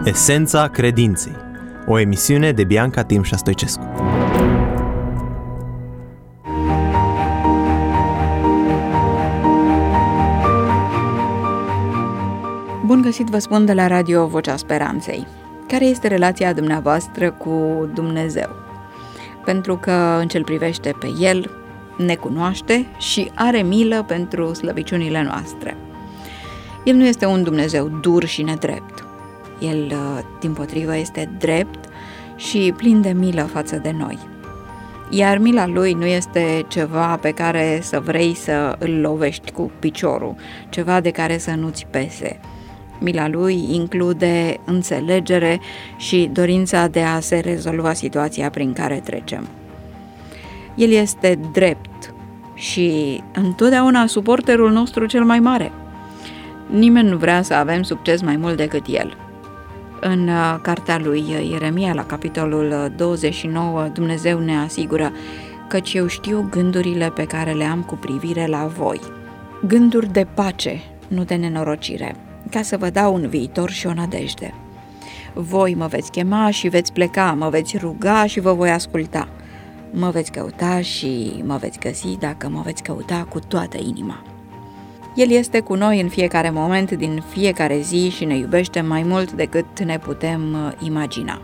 Esența credinței, o emisiune de Bianca Timșa Stoicescu. Bun găsit, vă spun de la Radio Vocea Speranței. Care este relația dumneavoastră cu Dumnezeu? Pentru că în ce-L privește pe El, ne cunoaște și are milă pentru slăbiciunile noastre. El nu este un Dumnezeu dur și nedrept. El, dimpotrivă, este drept și plin de milă față de noi. Iar mila Lui nu este ceva pe care să vrei să îl lovești cu piciorul, ceva de care să nu-ți pese. Mila Lui include înțelegere și dorința de a se rezolva situația prin care trecem. El este drept și întotdeauna suporterul nostru cel mai mare. Nimeni nu vrea să avem succes mai mult decât El. În cartea lui Ieremia, la capitolul 29, Dumnezeu ne asigură: căci eu știu gândurile pe care le am cu privire la voi. Gânduri de pace, nu de nenorocire, ca să vă dau un viitor și o nădejde. Voi mă veți chema și veți pleca, mă veți ruga și vă voi asculta. Mă veți căuta și mă veți găsi dacă mă veți căuta cu toată inima. El este cu noi în fiecare moment din fiecare zi și ne iubește mai mult decât ne putem imagina.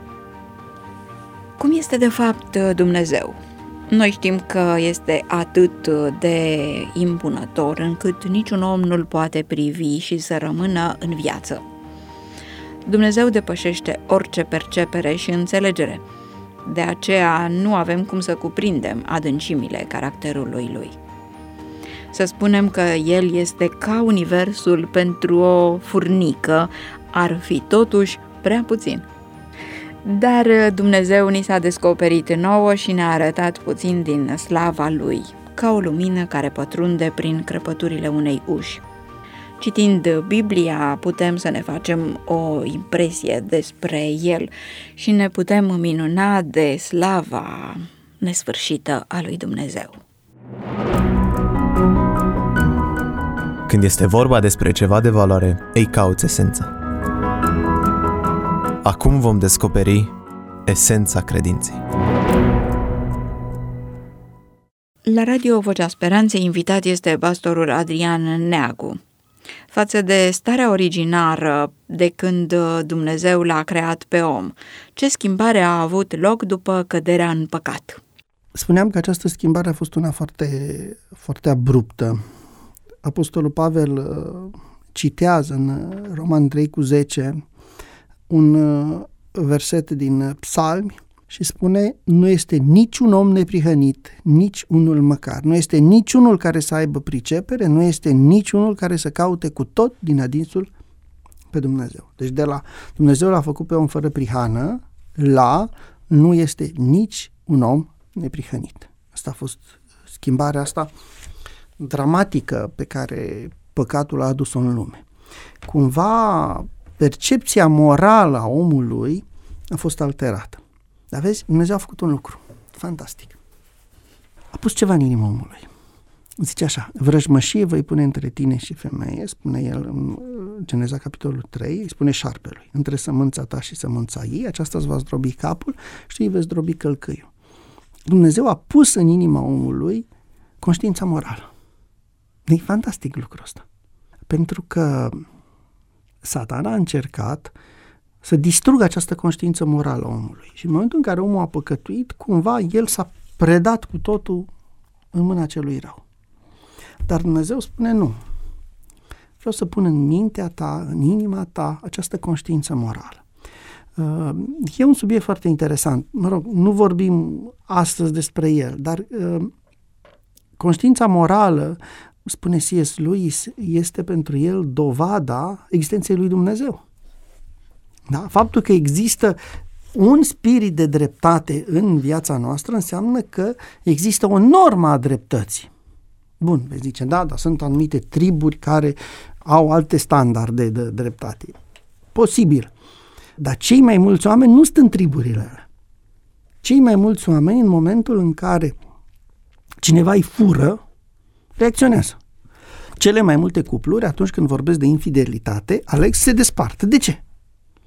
Cum este de fapt Dumnezeu? Noi știm că este atât de impunător încât niciun om nu-l poate privi și să rămână în viață. Dumnezeu depășește orice percepere și înțelegere. De aceea nu avem cum să cuprindem adâncimile caracterului Lui. Să spunem că El este ca universul pentru o furnică ar fi totuși prea puțin. Dar Dumnezeu ni s-a descoperit nouă și ne-a arătat puțin din slava Lui, ca o lumină care pătrunde prin crăpăturile unei uși. Citind Biblia, putem să ne facem o impresie despre El și ne putem minuna de slava nesfârșită a lui Dumnezeu. Când este vorba despre ceva de valoare, îi cauți esența. Acum vom descoperi esența credinței. La Radio Vocea Speranței, invitat este pastorul Adrian Neagu. Față de starea originară de când Dumnezeu l-a creat pe om, ce schimbare a avut loc după căderea în păcat? Spuneam că această schimbare a fost una foarte, foarte abruptă. Apostolul Pavel citează în Roman 3:10 un verset din Psalmi și spune: nu este niciun om neprihănit, nici unul măcar. Nu este niciunul care să aibă pricepere, nu este niciunul care să caute cu tot din adinsul pe Dumnezeu. Deci de la Dumnezeu l-a făcut pe om fără prihană, la nu este nici un om neprihănit. Asta a fost schimbarea asta dramatică pe care păcatul a adus-o în lume. Cumva percepția morală a omului a fost alterată. Dar vezi, Dumnezeu a făcut un lucru fantastic. A pus ceva în inima omului. Zice așa: vrăjmășie voi pune între tine și femeie, spune el în Geneza capitolul 3, îi spune șarpelui: între sămânța ta și sămânța ei, aceasta îți va zdrobi capul și îi veți zdrobi călcâiul. Dumnezeu a pus în inima omului conștiința morală. E fantastic lucrul ăsta. Pentru că Satana a încercat să distrugă această conștiință morală a omului. Și în momentul în care omul a păcătuit, cumva el s-a predat cu totul în mâna celui rău. Dar Dumnezeu spune: nu. Vreau să pun în mintea ta, în inima ta, această conștiință morală. E un subiect foarte interesant. Mă rog, nu vorbim astăzi despre el, dar conștiința morală, spune C.S. Lewis, este pentru el dovada existenței lui Dumnezeu. Da? Faptul că există un spirit de dreptate în viața noastră înseamnă că există o normă a dreptății. Bun, vei zice, da, dar sunt anumite triburi care au alte standarde de dreptate. Posibil. Dar cei mai mulți oameni nu sunt în triburile alea. Cei mai mulți oameni, în momentul în care cineva îi fură, reacționează. Cele mai multe cupluri, atunci când vorbesc de infidelitate, aleg să se despartă. De ce?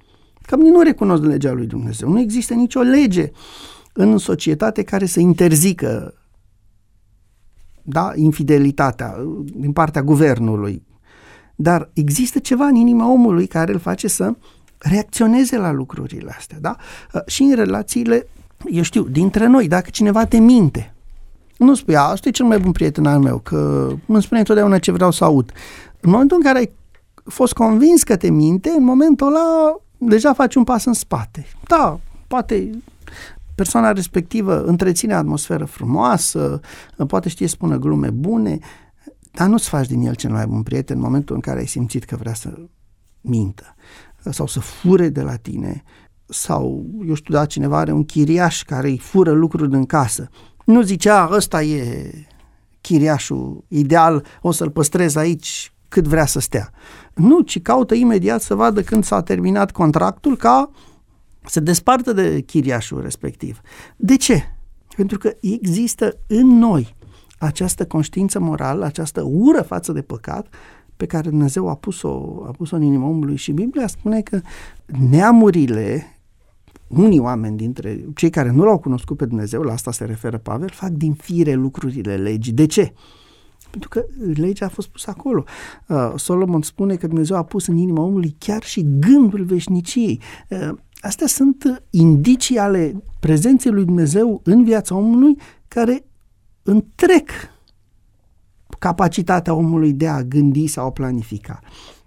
Că oamenii nu recunosc legea lui Dumnezeu. Nu există nicio lege în societate care să interzică, da, infidelitatea din partea guvernului. Dar există ceva în inima omului care îl face să reacționeze la lucrurile astea. Da? Și în relațiile, eu știu, dintre noi, dacă cineva te minte, nu spui, ăsta e cel mai bun prieten al meu, că îmi spune întotdeauna ce vreau să aud. În momentul în care ai fost convins că te minte, în momentul ăla deja faci un pas în spate. Da, poate persoana respectivă întreține atmosferă frumoasă, poate știe să spună glume bune, dar nu-ți faci din el cel mai bun prieten în momentul în care ai simțit că vrea să mintă sau să fure de la tine sau, eu știu, da, cineva are un chiriaș care îi fură lucruri din casă. Nu zicea, ăsta e chiriașul ideal, o să-l păstrez aici cât vrea să stea. Nu, ci caută imediat să vadă când s-a terminat contractul ca să despartă de chiriașul respectiv. De ce? Pentru că există în noi această conștiință morală, această ură față de păcat pe care Dumnezeu a pus-o în inima omului și Biblia spune că neamurile, unii oameni dintre cei care nu l-au cunoscut pe Dumnezeu, la asta se referă Pavel, fac din fire lucrurile legii. De ce? Pentru că legea a fost pusă acolo. Solomon spune că Dumnezeu a pus în inima omului chiar și gândul veșniciei. Astea sunt indicii ale prezenței lui Dumnezeu în viața omului care întrec capacitatea omului de a gândi sau a planifica.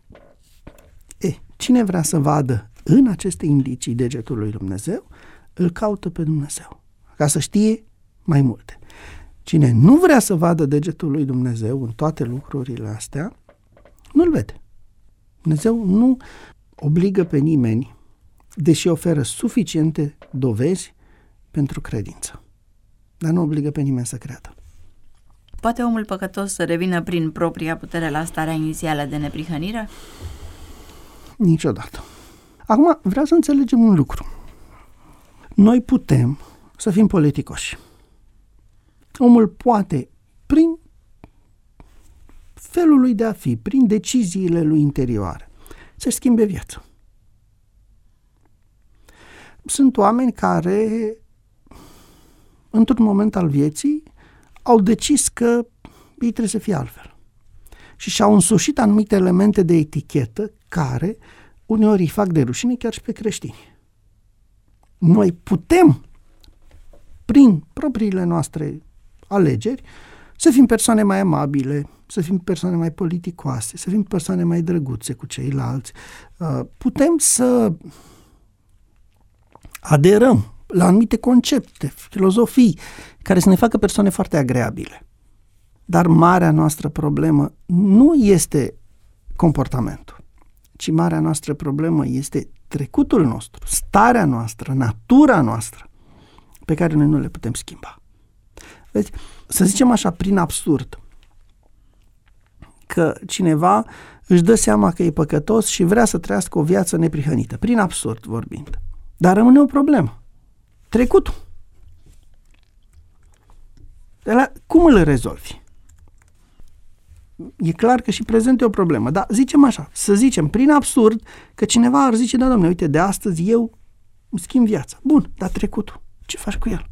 Cine vrea să vadă în aceste indicii degetul lui Dumnezeu, îl caută pe Dumnezeu, ca să știe mai multe. Cine nu vrea să vadă degetul lui Dumnezeu în toate lucrurile astea, nu-l vede. Dumnezeu nu obligă pe nimeni, deși oferă suficiente dovezi pentru credință. Dar nu obligă pe nimeni să creadă. Poate omul păcătos să revină prin propria putere la starea inițială de neprihănire? Niciodată. Acum vreau să înțelegem un lucru. Noi putem să fim politicoși. Omul poate, prin felul lui de a fi, prin deciziile lui interioare, să-și schimbe viața. Sunt oameni care, într-un moment al vieții, au decis că ei trebuie să fie altfel. Și și-au însușit anumite elemente de etichetă care uneori îi fac de rușine chiar și pe creștini. Noi putem, prin propriile noastre alegeri, să fim persoane mai amabile, să fim persoane mai politicoase, să fim persoane mai drăguțe cu ceilalți. Putem să aderăm la anumite concepte, filozofii, care să ne facă persoane foarte agreabile. Dar marea noastră problemă nu este comportamentul, ci marea noastră problemă este trecutul nostru, starea noastră, natura noastră, pe care noi nu le putem schimba. Vezi, să zicem așa, prin absurd, că cineva își dă seama că e păcătos și vrea să trăiască o viață neprihănită, prin absurd vorbind. Dar rămâne o problemă. Trecutul. Cum îl rezolvi? E clar că și prezent e o problemă, dar zicem așa, să zicem prin absurd că cineva ar zice, da, dom'le, uite, de astăzi eu îmi schimb viața. Bun, dar trecutul, ce faci cu el?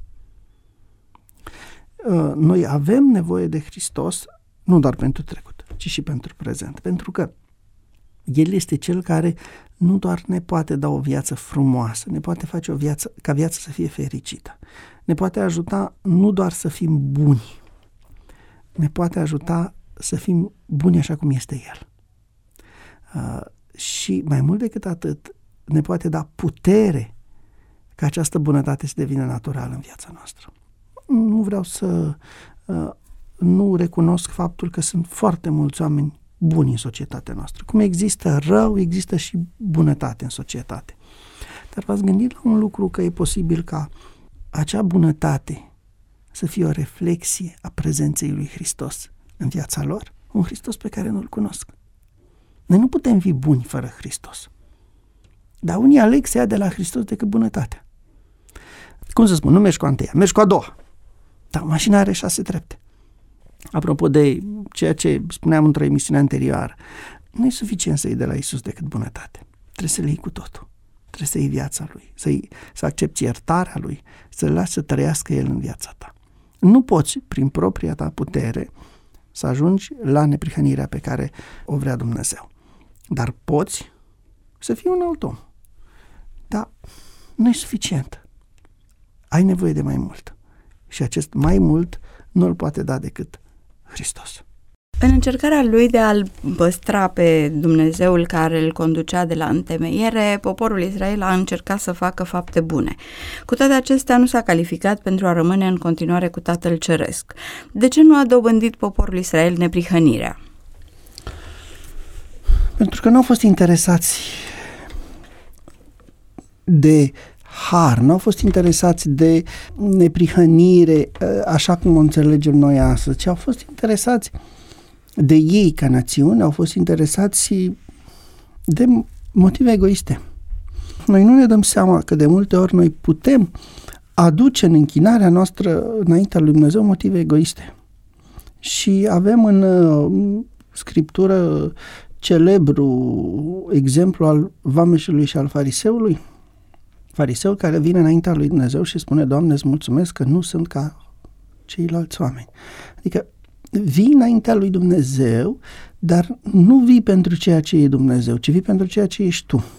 Noi avem nevoie de Hristos, nu doar pentru trecut, ci și pentru prezent, pentru că El este Cel care nu doar ne poate da o viață frumoasă, ne poate face ca viața să fie fericită, ne poate ajuta nu doar să fim buni, ne poate ajuta să fim buni așa cum este El. Și mai mult decât atât, ne poate da putere ca această bunătate să devină naturală în viața noastră. Nu vreau să nu recunosc faptul că sunt foarte mulți oameni buni în societatea noastră. Cum există rău, există și bunătate în societate. Dar v-ați gândit la un lucru, că e posibil ca acea bunătate să fie o reflexie a prezenței lui Hristos în viața lor? Un Hristos pe care nu-L cunosc. Noi nu putem fi buni fără Hristos. Dar unii aleg să ia de la Hristos decât bunătatea. Cum să spun, nu mergi cu a întâia, mergi cu a doua. Dar mașina are 6 trepte. Apropo de ceea ce spuneam într-o emisiune anterioară, nu e suficient să iei de la Iisus decât bunătate. Trebuie să le iei cu totul. Trebuie trebuie să iei viața lui, să accepti iertarea lui, să-l lași să trăiască el în viața ta. Nu poți, prin propria ta putere, să ajungi la neprihănirea pe care o vrea Dumnezeu. Dar poți să fii un alt om. Dar nu e suficient. Ai nevoie de mai mult. Și acest mai mult nu îl poate da decât Hristos. În încercarea lui de a-L păstra pe Dumnezeul care îl conducea de la întemeiere, poporul Israel a încercat să facă fapte bune. Cu toate acestea nu s-a calificat pentru a rămâne în continuare cu Tatăl Ceresc. De ce nu a dobândit poporul Israel neprihănirea? Pentru că nu au fost interesați de har, nu au fost interesați de neprihănire așa cum o înțelegem noi astăzi, ci au fost interesați de ei ca națiune, au fost interesați de motive egoiste. Noi nu ne dăm seama că de multe ori noi putem aduce în închinarea noastră înaintea lui Dumnezeu motive egoiste. Și avem în Scriptură celebru exemplu al vameșului și al fariseului. Fariseul care vine înaintea lui Dumnezeu și spune: Doamne, îți mulțumesc că nu sunt ca ceilalți oameni. Adică vii înaintea lui Dumnezeu, dar nu vii pentru ceea ce e Dumnezeu, ci vii pentru ceea ce ești tu.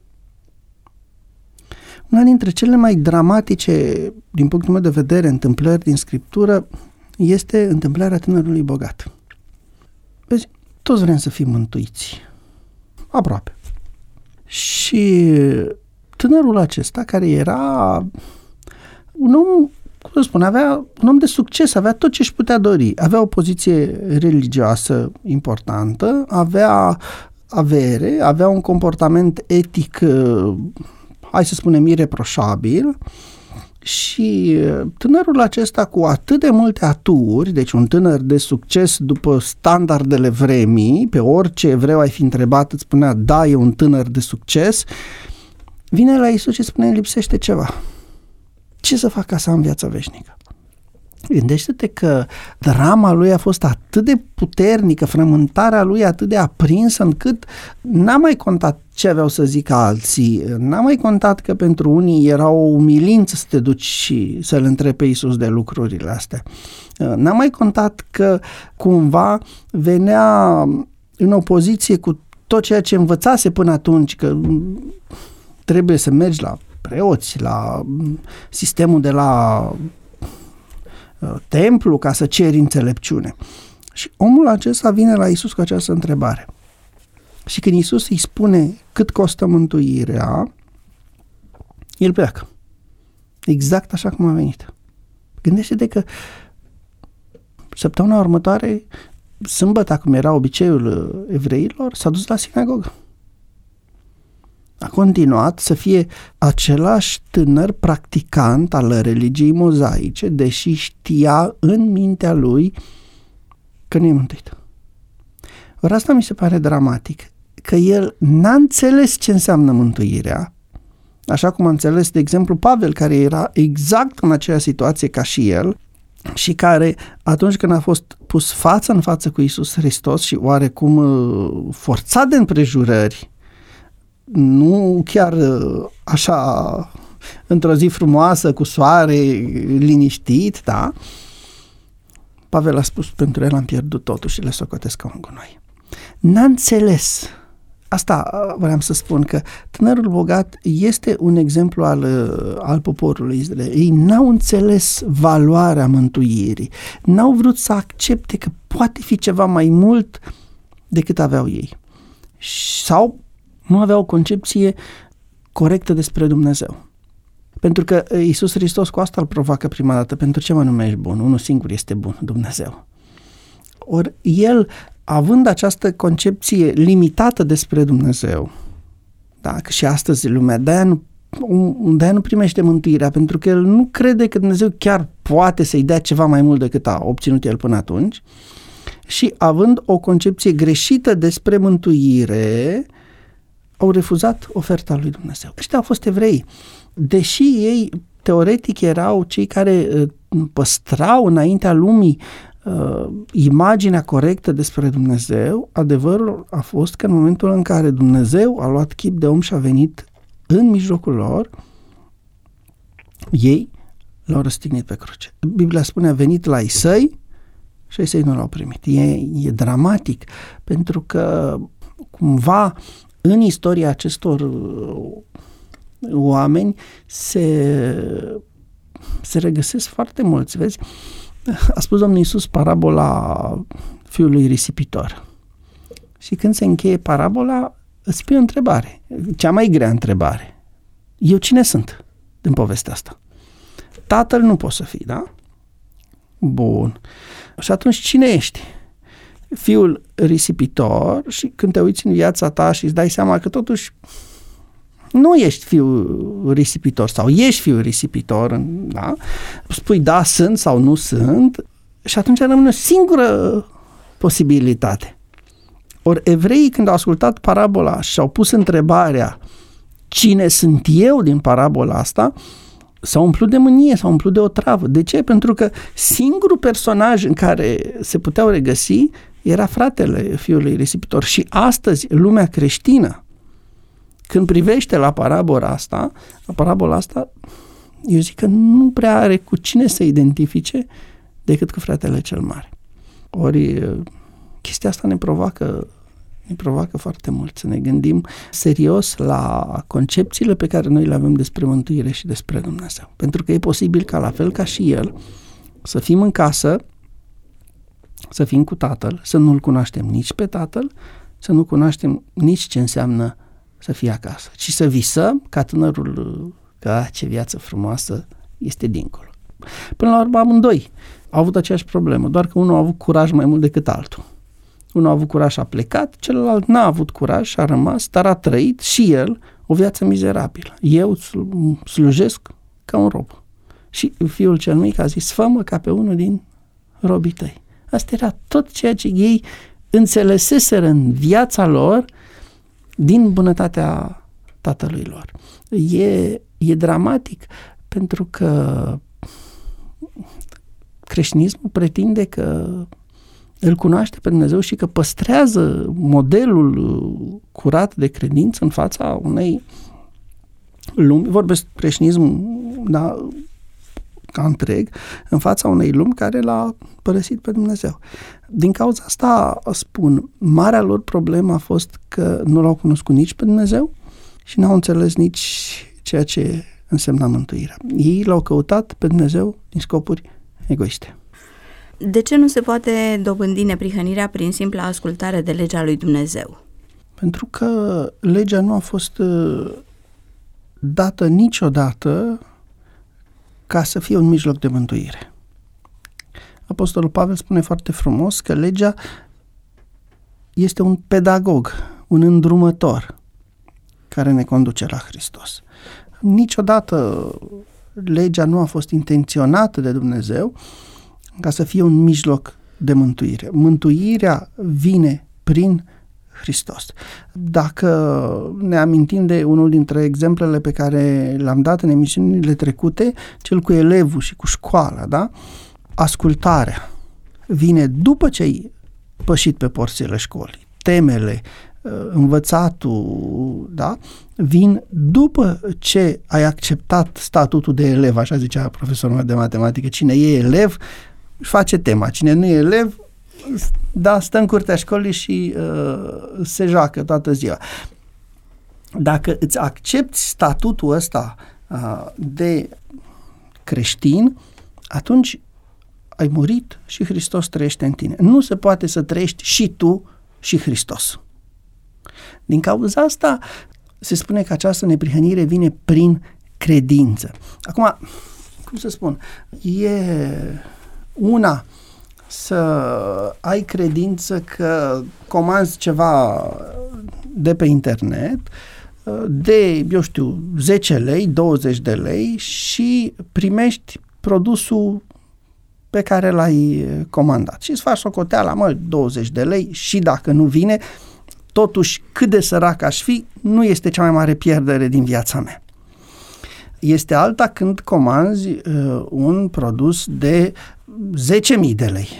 Una dintre cele mai dramatice, din punctul meu de vedere, întâmplări din Scriptură este întâmplarea tânărului bogat. Vezi, toți vrem să fim mântuiți. Aproape. Și tânărul acesta, care era un om, cum să spun, avea un om de succes, avea tot ce își putea dori. Avea o poziție religioasă importantă, avea avere, avea un comportament etic, hai să spunem, ireproșabil. Și tânărul acesta, cu atât de multe aturi, deci un tânăr de succes după standardele vremii, pe orice evreu ai fi întrebat, îți spunea: da, e un tânăr de succes, vine la Iisus și spune: îmi lipsește ceva. Ce să fac ca să am viața veșnică? Gândește-te că drama lui a fost atât de puternică, frământarea lui atât de aprinsă, încât n-a mai contat ce aveau să zică alții, n-a mai contat că pentru unii era o umilință să te duci și să-L întrebi pe Iisus de lucrurile astea. N-a mai contat că cumva venea în opoziție cu tot ceea ce învățase până atunci, că trebuie să mergi la preoți, la sistemul de la templu ca să ceri înțelepciune. Și omul acesta vine la Iisus cu această întrebare. Și când Iisus îi spune cât costă mântuirea, el pleacă. Exact așa cum a venit. Gândește-te că săptămâna următoare, sâmbătă, cum era obiceiul evreilor, s-a dus la sinagogă. A continuat să fie același tânăr practicant al religiei mozaice, deși știa în mintea lui că nu e mântuit. Ori asta mi se pare dramatic, că el n-a înțeles ce înseamnă mântuirea, așa cum a înțeles, de exemplu, Pavel, care era exact în aceeași situație ca și el și care, atunci când a fost pus față în față cu Iisus Hristos și oarecum forțat de împrejurări, nu chiar așa într-o zi frumoasă, cu soare, liniștit, da? Pavel a spus: pentru el am pierdut totul și le socotesc ca un gunoi. N-a înțeles. Asta vreau să spun, că tânărul bogat este un exemplu al poporului Israel. Ei n-au înțeles valoarea mântuirii. N-au vrut să accepte că poate fi ceva mai mult decât aveau ei. Sau nu aveau o concepție corectă despre Dumnezeu. Pentru că Iisus Hristos cu asta îl provoacă prima dată: pentru ce mă numești bun? Unul singur este bun, Dumnezeu. Ori el, având această concepție limitată despre Dumnezeu, da, că și astăzi lumea de-aia nu primește mântuirea, pentru că el nu crede că Dumnezeu chiar poate să-i dea ceva mai mult decât a obținut el până atunci, și având o concepție greșită despre mântuire, au refuzat oferta lui Dumnezeu. Ăștia au fost evrei. Deși ei teoretic erau cei care păstrau înaintea lumii imaginea corectă despre Dumnezeu, adevărul a fost că în momentul în care Dumnezeu a luat chip de om și a venit în mijlocul lor, ei l-au răstignit pe cruce. Biblia spune, a venit la ei săi și ei săi nu l-au primit. E dramatic, pentru că cumva în istoria acestor oameni se regăsesc foarte mulți. Vezi? A spus Domnul Iisus parabola fiului risipitor. Și când se încheie parabola, îți pui o întrebare. Cea mai grea întrebare. Eu cine sunt din povestea asta? Tatăl nu poți să fii, da? Bun. Și atunci cine ești? Fiul risipitor, și când te uiți în viața ta și îți dai seama că totuși nu ești fiul risipitor sau ești fiul risipitor, da? Spui da, sunt sau nu sunt, și atunci rămâne o singură posibilitate. Ori evreii, când au ascultat parabola și au pus întrebarea cine sunt eu din parabola asta, s-au umplut de mânie, s-au umplut de otravă. De ce? Pentru că singurul personaj în care se puteau regăsi era fratele fiului risipitor. Și astăzi lumea creștină, când privește la parabola asta, eu zic că nu prea are cu cine să identifice decât cu fratele cel mare. Ori chestia asta ne provoacă foarte mult să ne gândim serios la concepțiile pe care noi le avem despre mântuire și despre Dumnezeu. Pentru că e posibil ca, la fel ca și El, să fim în casă, să fim cu Tatăl, să nu-L cunoaștem nici pe Tatăl, să nu cunoaștem nici ce înseamnă să fie acasă, ci să visăm ca tânărul că ce viață frumoasă este dincolo. Până la urmă, amândoi au avut aceeași problemă, doar că unul a avut curaj mai mult decât altul. Unul a avut curaj și a plecat, celălalt n-a avut curaj și a rămas, dar a trăit și el o viață mizerabilă. Eu slujesc ca un rob. Și fiul cel mic a zis, fă-mă ca pe unul din robii tăi. Asta era tot ceea ce ei înțeleseseră în viața lor din bunătatea tatălui lor. E dramatic, pentru că creștinismul pretinde că îl cunoaște pe Dumnezeu și că păstrează modelul curat de credință în fața unei lumi, vorbesc creștinismul, da, ca întreg, în fața unei lumi care l-a părăsit pe Dumnezeu. Din cauza asta spun, marea lor problemă a fost că nu l-au cunoscut nici pe Dumnezeu și n-au înțeles nici ceea ce însemna mântuirea. Ei l-au căutat pe Dumnezeu din scopuri egoiste. De ce nu se poate dobândi neprihănirea prin simpla ascultare de legea lui Dumnezeu? Pentru că legea nu a fost dată niciodată ca să fie un mijloc de mântuire. Apostolul Pavel spune foarte frumos că legea este un pedagog, un îndrumător care ne conduce la Hristos. Niciodată legea nu a fost intenționată de Dumnezeu ca să fie un mijloc de mântuire. Mântuirea vine prin Hristos. Dacă ne amintim de unul dintre exemplele pe care le-am dat în emisiunile trecute, cel cu elevul și cu școala, da? Ascultarea vine după ce ai pășit pe porțile școlii. Temele, învățatul, da? Vin după ce ai acceptat statutul de elev, așa zicea profesorul meu de matematică. Cine e elev, face tema. Cine nu e elev, da, stă în curtea școlii și se joacă toată ziua. Dacă îți accepti statutul ăsta de creștin, atunci ai murit și Hristos trăiește în tine. Nu se poate să trăiești și tu și Hristos. Din cauza asta se spune că această neprihănire vine prin credință. Acum, cum să spun, e una să ai credință că comanzi ceva de pe internet de, 10 lei, 20 de lei și primești produsul pe care l-ai comandat. Și îți faci socoteala, 20 de lei și dacă nu vine, totuși cât de sărac aș fi, nu este cea mai mare pierdere din viața mea. Este alta când comanzi un produs de 10.000 de lei.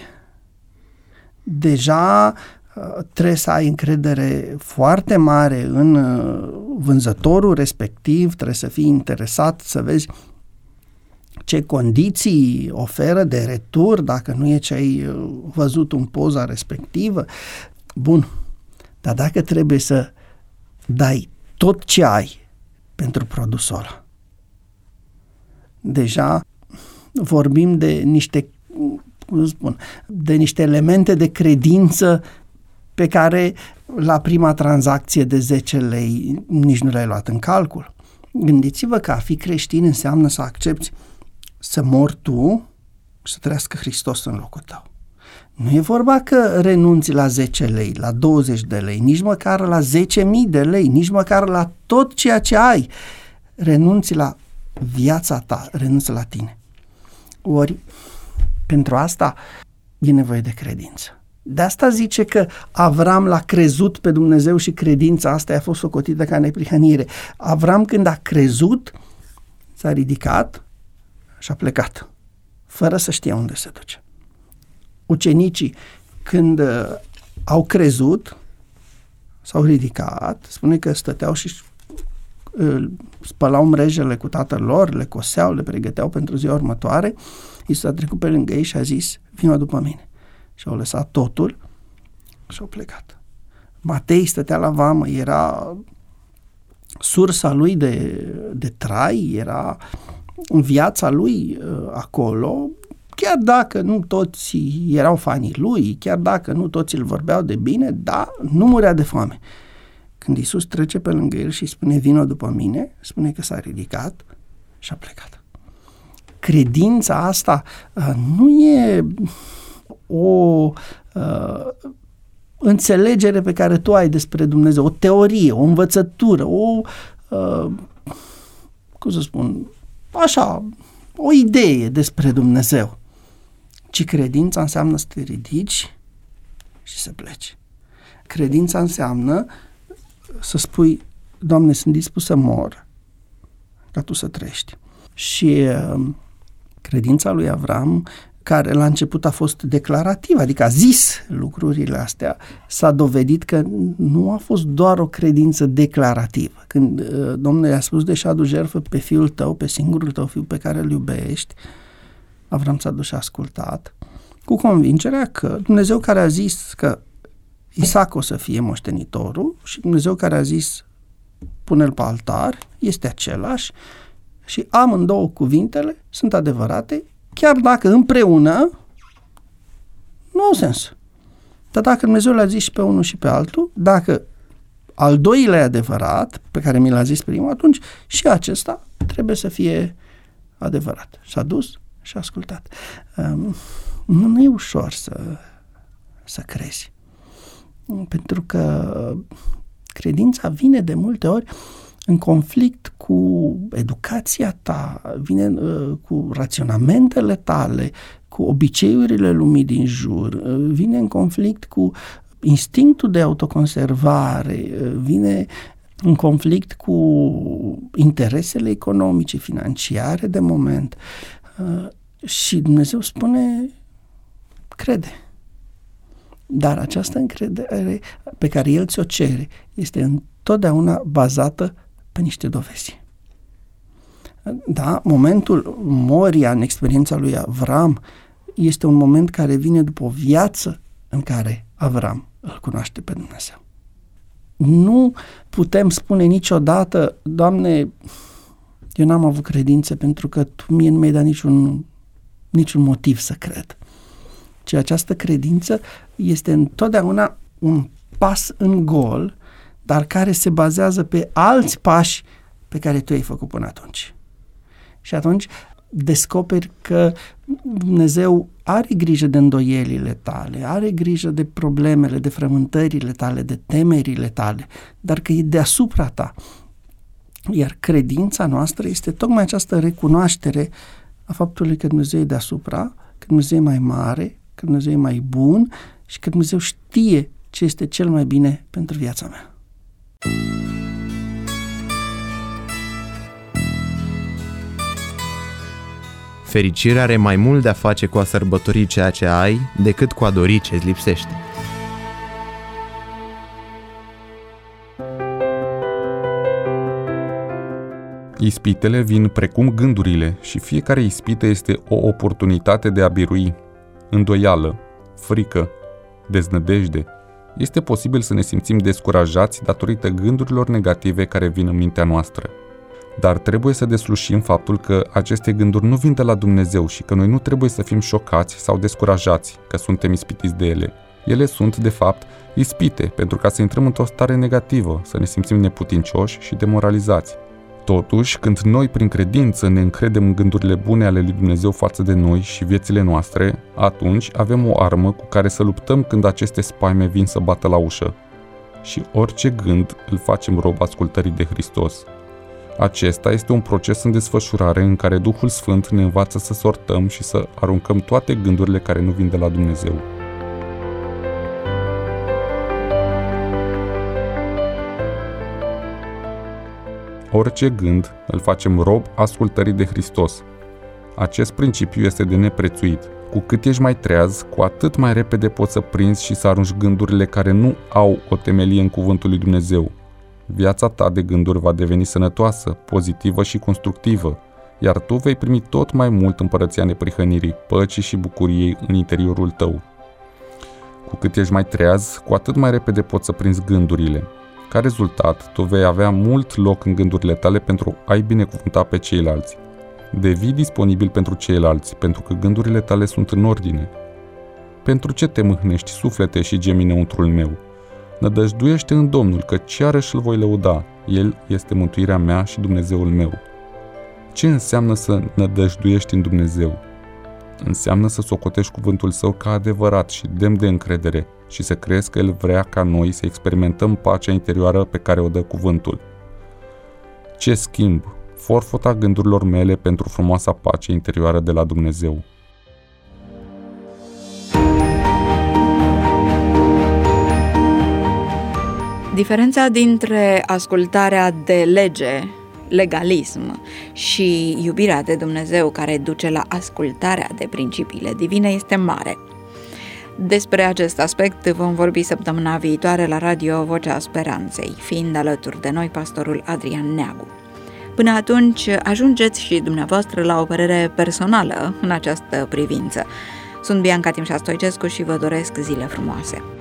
Deja trebuie să ai încredere foarte mare în vânzătorul respectiv trebuie să fii interesat să vezi ce condiții oferă de retur dacă nu e ce ai văzut în poza respectivă. Bun, dar dacă trebuie să dai tot ce ai pentru produsul ăla, deja vorbim de niște, de niște elemente de credință pe care la prima tranzacție de 10 lei nici nu le-ai luat în calcul. Gândiți-vă că a fi creștin înseamnă să accepti să mori tu și să trăiască Hristos în locul tău. Nu e vorba că renunți la 10 lei, la 20 de lei, nici măcar la 10.000 de lei, nici măcar la tot ceea ce ai. Renunți la viața ta, renunți la tine. Ori, pentru asta e nevoie de credință. De asta zice că Avram l-a crezut pe Dumnezeu și credința asta i-a fost socotită ca neprihănire. Avram, când a crezut, s-a ridicat și a plecat, fără să știe unde se duce. Ucenicii, când au crezut, s-au ridicat, spune că stăteau și spălau mrejele cu tatăl lor, le coseau, le pregăteau pentru ziua următoare. Iisus a trecut pe lângă ei și a zis: vino după mine. Și au lăsat totul și au plecat. Matei stătea la vamă, era sursa lui de trai, era în viața lui acolo, chiar dacă nu toți erau fanii lui, chiar dacă nu toți îl vorbeau de bine, dar nu murea de foame. Când Iisus trece pe lângă el și spune: vino după mine, spune că s-a ridicat și a plecat. Credința asta nu e o înțelegere pe care tu ai despre Dumnezeu, o teorie, o învățătură, o idee despre Dumnezeu, ci credința înseamnă să te ridici și să pleci. Credința înseamnă să spui: Doamne, sunt dispus să mor ca Tu să trăiești. Și credința lui Avram, care la început a fost declarativă, adică a zis lucrurile astea, s-a dovedit că nu a fost doar o credință declarativă. Când Domnul i-a spus: deși adu jertfă pe fiul tău, pe singurul tău fiu pe care îl iubești, Avram s-a dus și a ascultat, cu convingerea că Dumnezeu care a zis că Isaac o să fie moștenitorul și Dumnezeu care a zis pune-l pe altar este același și amândouă cuvintele sunt adevărate, chiar dacă împreună nu au sens. Dar dacă Dumnezeu le-a zis și pe unul și pe altul, dacă al doilea e adevărat, pe care mi l-a zis primul, atunci și acesta trebuie să fie adevărat. S-a dus și a ascultat. Nu e ușor să crezi. Pentru că credința vine de multe ori în conflict cu educația ta, vine cu raționamentele tale, cu obiceiurile lumii din jur, vine în conflict cu instinctul de autoconservare, vine în conflict cu interesele economice, financiare de moment. Și Dumnezeu spune: crede. Dar această încredere pe care El ți-o cere este întotdeauna bazată pe niște dovezi. Da, momentul Moria în experiența lui Avram este un moment care vine după o viață în care Avram îl cunoaște pe Dumnezeu. Nu putem spune niciodată: Doamne, eu n-am avut credință pentru că Tu mie nu mi-ai dat niciun motiv să cred. Ci această credință este întotdeauna un pas în gol, dar care se bazează pe alți pași pe care tu ai făcut până atunci. Și atunci descoperi că Dumnezeu are grijă de îndoielile tale, are grijă de problemele, de frământările tale, de temerile tale, dar că e deasupra ta. Iar credința noastră este tocmai această recunoaștere a faptului că Dumnezeu e deasupra, că Dumnezeu e mai mare, că Dumnezeu e mai bun și că Dumnezeu știe ce este cel mai bine pentru viața mea. Fericirea are mai mult de a face cu a sărbători ceea ce ai decât cu a dori ce îți lipsește. Ispitele vin precum gândurile și fiecare ispită este o oportunitate de a birui. Îndoială, frică, deznădejde. Este posibil să ne simțim descurajați datorită gândurilor negative care vin în mintea noastră. Dar trebuie să deslușim faptul că aceste gânduri nu vin de la Dumnezeu și că noi nu trebuie să fim șocați sau descurajați că suntem ispitiți de ele. Ele sunt, de fapt, ispite pentru ca să intrăm într-o stare negativă, să ne simțim neputincioși și demoralizați. Totuși, când noi, prin credință, ne încredem în gândurile bune ale lui Dumnezeu față de noi și viețile noastre, atunci avem o armă cu care să luptăm când aceste spaime vin să bată la ușă. Și orice gând îl facem rob ascultării de Hristos. Acesta este un proces în desfășurare în care Duhul Sfânt ne învață să sortăm și să aruncăm toate gândurile care nu vin de la Dumnezeu. Orice gând îl facem rob ascultării de Hristos. Acest principiu este de neprețuit. Cu cât ești mai treaz, cu atât mai repede poți să prinzi și să arunci gândurile care nu au o temelie în cuvântul lui Dumnezeu. Viața ta de gânduri va deveni sănătoasă, pozitivă și constructivă, iar tu vei primi tot mai mult împărăția neprihănirii, păcii și bucuriei în interiorul tău. Cu cât ești mai treaz, cu atât mai repede poți să prinzi gândurile. Ca rezultat, tu vei avea mult loc în gândurile tale pentru a-i binecuvânta pe ceilalți. Devii disponibil pentru ceilalți, pentru că gândurile tale sunt în ordine. Pentru ce te mâhnești, suflete, și gemi înăuntrul meu? Nădăjduiește în Domnul, căci iarăși îl voi lăuda. El este mântuirea mea și Dumnezeul meu. Ce înseamnă să nădăjduiești în Dumnezeu? Înseamnă să socotești cuvântul Său ca adevărat și demn de încredere și să crezi că El vrea ca noi să experimentăm pacea interioară pe care o dă cuvântul. Ce schimb, forfota gândurilor mele pentru frumoasa pace interioară de la Dumnezeu. Diferența dintre ascultarea de lege, legalism, și iubirea de Dumnezeu care duce la ascultarea de principiile divine este mare. Despre acest aspect vom vorbi săptămâna viitoare la Radio Vocea Speranței, fiind alături de noi pastorul Adrian Neagu. Până atunci, ajungeți și dumneavoastră la o părere personală în această privință. Sunt Bianca Timșa Stoicescu și vă doresc zile frumoase.